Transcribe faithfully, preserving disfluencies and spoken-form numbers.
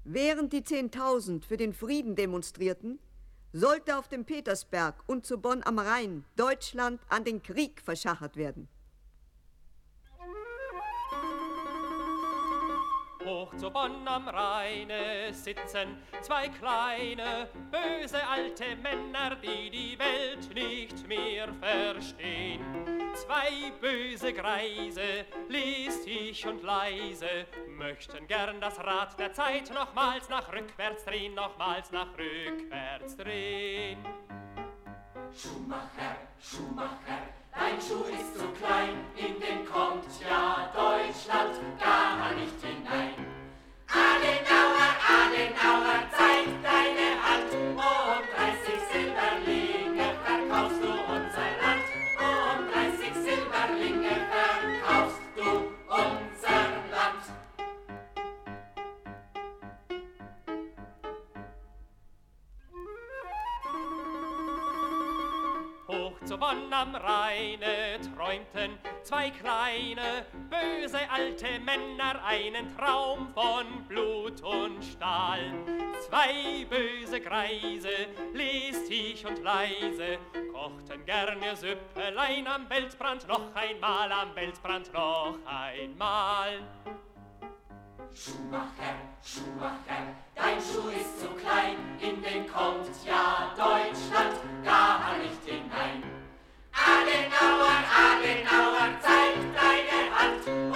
Während die Zehntausend für den Frieden demonstrierten, sollte auf dem Petersberg und zu Bonn am Rhein Deutschland an den Krieg verschachert werden. Hoch zu Bonn am Rheine sitzen zwei kleine, böse alte Männer, die die Welt nicht mehr verstehen. Zwei böse Greise, listig und leise, möchten gern das Rad der Zeit nochmals nach rückwärts drehen, nochmals nach rückwärts drehen. Schuhmacher, Schuhmacher, dein Schuh ist zu klein, in den kommt ja Deutschland gar nicht hinein. Adenauer, Adenauer, zeig deine Hand, um dreißig Silberlinge verkaufst du unser Land, um dreißig Silberlinge verkaufst du unser Land. Hoch zu Bonn am Rheine träumten zwei kleine, böse alte Männer einen Traum von Blut und Stahl. Zwei böse Greise, listig und leise, kochten gern ihr Süppelein am Weltbrand noch einmal, am Weltbrand noch einmal. Schuhmacher, Schuhmacher, dein Schuh ist zu klein, in den kommt ja Deutschland gar nicht hinein. Adenauer, Adenauer, zeig deine Hand,